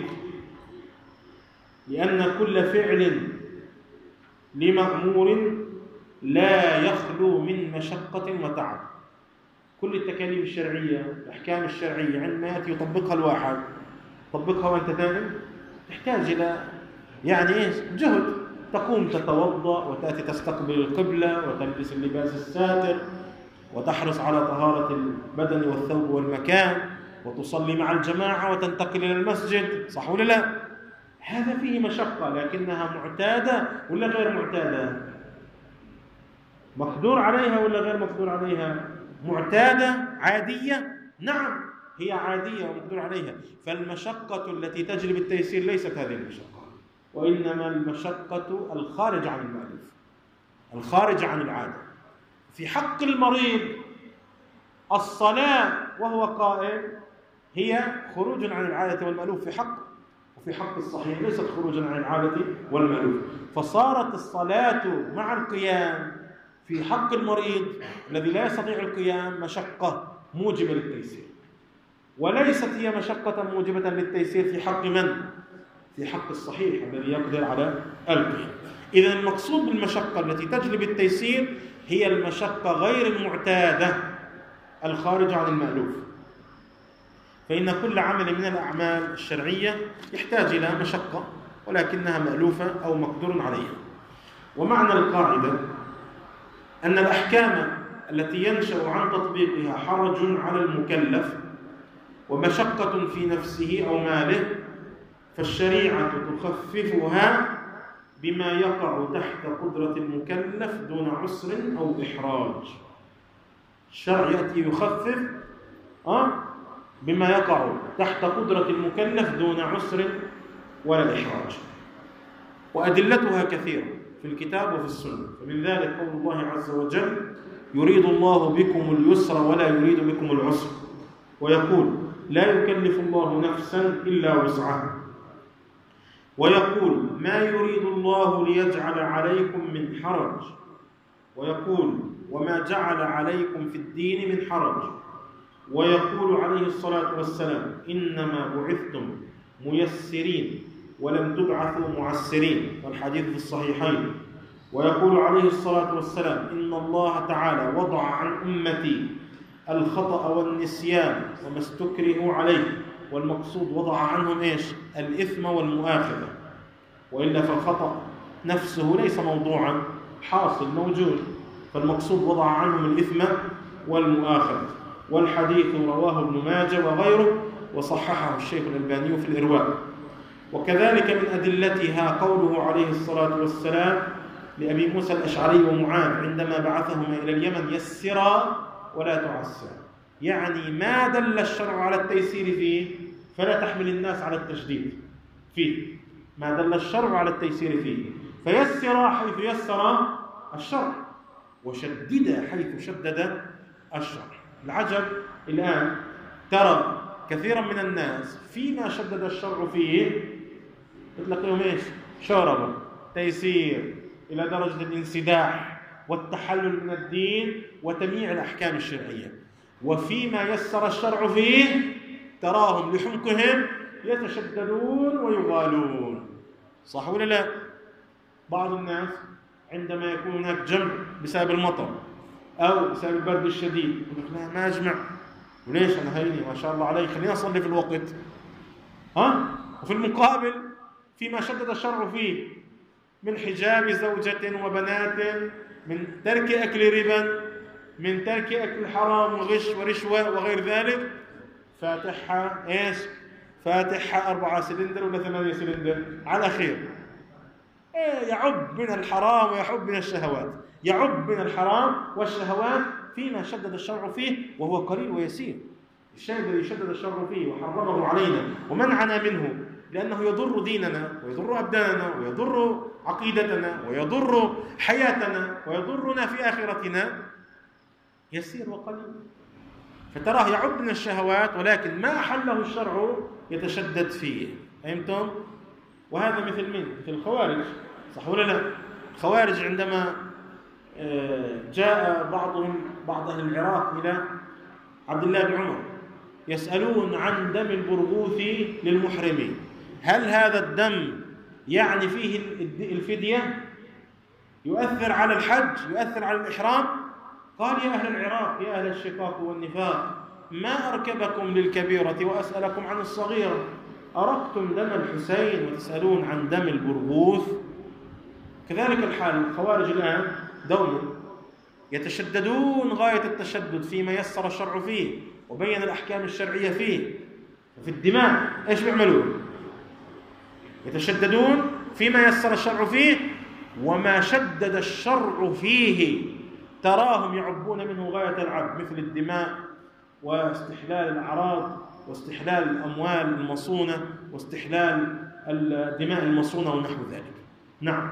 Speaker 1: لأن كل فعل لمأمور لا يخلو من مشقة وتعب. كل التكاليف الشرعية الأحكام الشرعية عندما يأتي يطبقها الواحد طبقها وأنت نائم تحتاج إلى يعني إيش؟ جهد. تقوم تتوضأ وتأتي تستقبل القبلة وتلبس اللباس الساتر وتحرص على طهارة البدن والثوب والمكان وتصلي مع الجماعة وتنتقل إلى المسجد، صح ولا لا؟ هذا فيه مشقة، لكنها معتادة ولا غير معتادة؟ مقدور عليها ولا غير مقدور عليها؟ معتادة عادية؟ نعم هي عادية ومقدور عليها. فالمشقة التي تجلب التيسير ليست هذه المشقة، وإنما المشقة الخارجة عن المألوف الخارجة عن العادة. في حق المريض الصلاة وهو قائم هي خروج عن العادة والمألوف في حق، وفي حق الصحيح ليست خروجا عن العادة والمألوف. فصارت الصلاة مع القيام في حق المريض الذي لا يستطيع القيام مشقة موجبة للتيسير، وليست هي مشقة موجبة للتيسير في حق من؟ في حق الصحيح الذي يقدر على القيام. إذن المقصود بالمشقة التي تجلب التيسير هي المشقة غير المعتادة الخارجة عن المألوف. فإن كل عمل من الأعمال الشرعية يحتاج إلى مشقة ولكنها مألوفة أو مقدور عليها. ومعنى القاعدة أن الأحكام التي ينشأ عن تطبيقها حرج على المكلف ومشقة في نفسه أو ماله فالشريعة تخففها بما يقع تحت قدرة المكلف دون عسر أو إحراج. الشرع يأتي يخفف أه؟ بما يقع تحت قدرة المكلف دون عسر ولا إحراج. وأدلتها كثيرة في الكتاب وفي السنة. فمن ذلك قول الله عز وجل: يريد الله بكم اليسر ولا يريد بكم العسر، ويقول: لا يكلف الله نفسا إلا وسعها، ويقول: ما يريد الله ليجعل عليكم من حرج، ويقول: وما جعل عليكم في الدين من حرج، ويقول عليه الصلاة والسلام: إنما بعثتم ميسرين ولم تبعثوا معسرين، والحديث في الصحيحين. ويقول عليه الصلاة والسلام: إن الله تعالى وضع عن أمتي الخطأ والنسيان وما استكرهوا عليه. والمقصود وضع عنهم إيش؟ الإثم والمؤاخذة، وإلا فالخطأ نفسه ليس موضوعا حاصل موجود، فالمقصود وضع عنهم الإثم والمؤاخذة. والحديث رواه ابن ماجه وغيره وصححه الشيخ الألباني في الإرواء. وكذلك من أدلتها قوله عليه الصلاة والسلام لأبي موسى الأشعري ومعاذ عندما بعثهما إلى اليمن: يسرا ولا تعسرا، يعني ما دل الشرع على التيسير فيه فلا تحمل الناس على التشديد فيه، ما دل الشرع على التيسير فيه فيسر حيث يسر الشرع وشدد حيث شدد الشرع. العجب الآن ترى كثيرا من الناس فيما شدد الشرع فيه تلاقيهم ايش؟ شربا تيسير إلى درجة الانسداح والتحلل من الدين وتمييع الأحكام الشرعية، وفيما يسر الشرع فيه تراهم لحمقهم يتشددون ويغالون، صح ولا لا؟ بعض الناس عندما يكون هناك جمع بسبب المطر أو بسبب البرد الشديد يقول لك: لا ما أجمع، وليش أنا هيني ما شاء الله علي خليني أصلي في الوقت. ها؟ وفي المقابل فيما شدد الشرع فيه من حجاب زوجة وبنات، من ترك أكل ربا، من ترك أكل حرام وغش ورشوة وغير ذلك، فاتحها إيش؟ فاتحها أربعة سلندر ولا ثمانية سلندر على خير. إيه يعب من الحرام ويحب من الشهوات، يعب من الحرام والشهوات فيما شدد الشرع فيه وهو قليل ويسير. الشيء الذي شدد الشرع فيه وحرمه علينا ومنعنا منه لأنه يضر ديننا ويضر أبداننا ويضر عقيدتنا ويضر حياتنا ويضرنا في آخرتنا يسير وقليل. فتراه يعب من الشهوات ولكن ما أحله الشرع يتشدد فيه. فهمتم؟ وهذا مثل من؟ مثل الخوارج، صح ولا لا؟ الخوارج عندما جاء بعضهم بعض أهل العراق إلى عبد الله بن عمر يسألون عن دم البرغوث للمحرمين، هل هذا الدم يعني فيه الفدية؟ يؤثر على الحج؟ يؤثر على الإحرام؟ قال: يا أهل العراق، يا أهل الشقاق والنفاق، ما أركبكم للكبيرة وأسألكم عن الصغيرة؟ أرقتم دم الحسين وتسألون عن دم البرغوث؟ كذلك الحال الخوارج الآن دوما يتشددون غاية التشدد فيما يسر الشرع فيه وبين الأحكام الشرعية فيه. في الدماء إيش بيعملون؟ يتشددون فيما يسر الشرع فيه، وما شدد الشرع فيه تراهم يعبون منه غاية العب، مثل الدماء واستحلال الأعراض واستحلال الأموال المصونة واستحلال الدماء المصونة ونحو ذلك. نعم.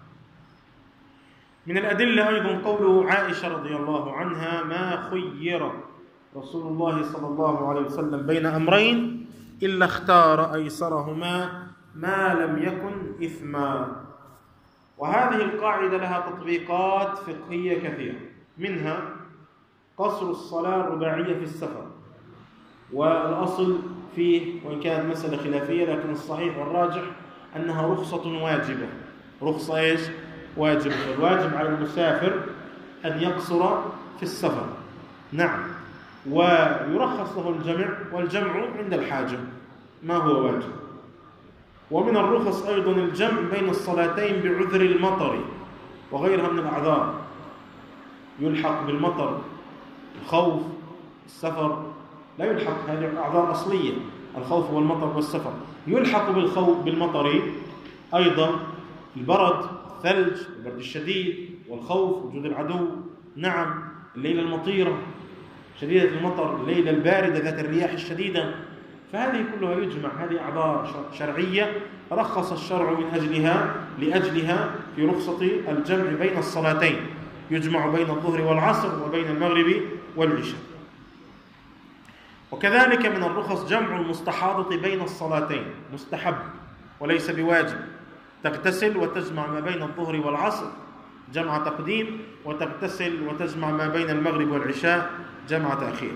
Speaker 1: من الأدلة أيضا قوله عائشة رضي الله عنها: ما خير رسول الله صلى الله عليه وسلم بين أمرين إلا اختار أيسرهما ما لم يكن إثما. وهذه القاعدة لها تطبيقات فقهية كثيرة، منها قصر الصلاة الرباعية في السفر، والأصل فيه وإن كانت مسألة خلافية لكن الصحيح والراجح أنها رخصة واجبة. رخصة إيش؟ واجب. الواجب على المسافر أن يقصر في السفر. نعم. ويرخص له الجمع، والجمع عند الحاجة ما هو واجب. ومن الرخص أيضا الجمع بين الصلاتين بعذر المطر وغيرها من الأعذار، يلحق بالمطر الخوف، السفر لا يلحق، هذه أعذار أصلية، الخوف والمطر والسفر. يلحق بالخوف بالمطر أيضا البرد، الثلج، البرد الشديد، والخوف وجود العدو. نعم. الليلة المطيرة شديدة المطر، الليلة الباردة ذات الرياح الشديدة، فهذه كلها يجمع، هذه أعذار شرعية رخص الشرع من أجلها لأجلها في رخصة الجمع بين الصلاتين، يجمع بين الظهر والعصر وبين المغرب والعشاء. وكذلك من الرخص جمع المستحاضة بين الصلاتين، مستحب وليس بواجب، تغتسل وتجمع ما بين الظهر والعصر جمع تقديم، وتغتسل وتجمع ما بين المغرب والعشاء جمع تأخير.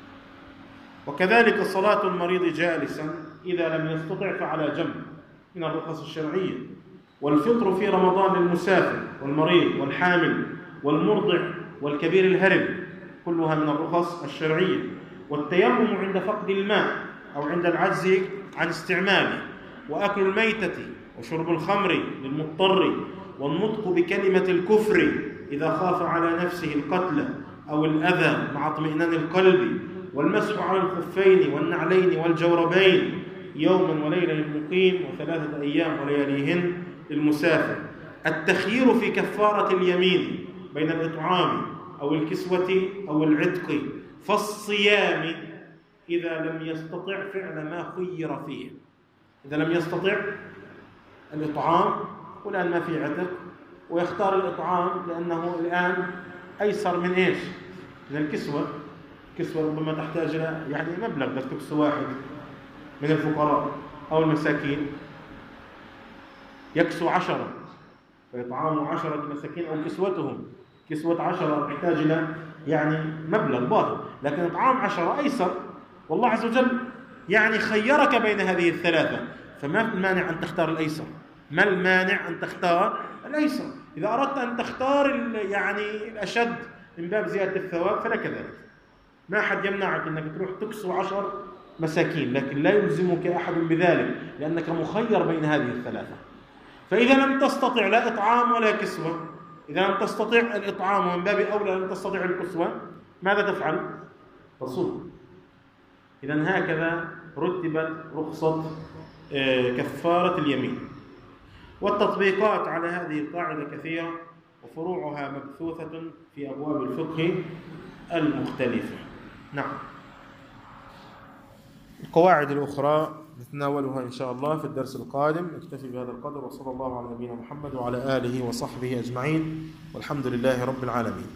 Speaker 1: وكذلك صلاة المريض جالسا إذا لم يستطع فعلى جنب من الرخص الشرعية. والفطر في رمضان للمسافر والمريض والحامل والمرضع والكبير الهرم كلها من الرخص الشرعية. والتيمم عند فقد الماء أو عند العجز عن استعماله، وأكل الميتة وشرب الخمر للمضطر، والنطق بكلمة الكفر إذا خاف على نفسه القتل أو الأذى مع اطمئنان القلب، والمسح على الخفين والنعلين والجوربين يوما وليلة للمقيم، وثلاثة أيام ولياليهن للمسافر. التخيير في كفارة اليمين بين الإطعام أو الكسوة أو العتق، فالصيام إذا لم يستطع فعل ما خير فيه. إذا لم يستطع الإطعام، والآن ما في عتق، ويختار الإطعام لأنه الآن أيسر من إيش؟ من الكسوة. الكسوة ربما تحتاج إلى يعني مبلغ، بدك تكسو واحد من الفقراء أو المساكين يكسو عشرة، فإطعام عشرة مساكين أو كسوتهم كسوة عشرة يحتاج إلى يعني مبلغ باهظ، لكن إطعام عشرة أيسر. والله عز وجل يعني خيرك بين هذه الثلاثة، فما المانع أن تختار الأيسر؟ ما المانع أن تختار الأيسر؟ إذا أردت أن تختار يعني الأشد من باب زيادة الثواب فلك ذلك، ما أحد يمنعك أنك تروح تكسو عشر مساكين، لكن لا يلزمك أحد بذلك لأنك مخير بين هذه الثلاثة. فإذا لم تستطع لا إطعام ولا كسوة، إذا لم تستطع الإطعام ومن باب أولى لم تستطع الكسوة، ماذا تفعل؟ تصوم. إذن هكذا رتبت رخصة كفارة اليمين. والتطبيقات على هذه القاعدة كثيرة، وفروعها مبثوثة في أبواب الفقه المختلفة. نعم. القواعد الأخرى نتناولها إن شاء الله في الدرس القادم. نكتفي بهذا القدر، وصلى الله على نبينا محمد وعلى آله وصحبه أجمعين، والحمد لله رب العالمين.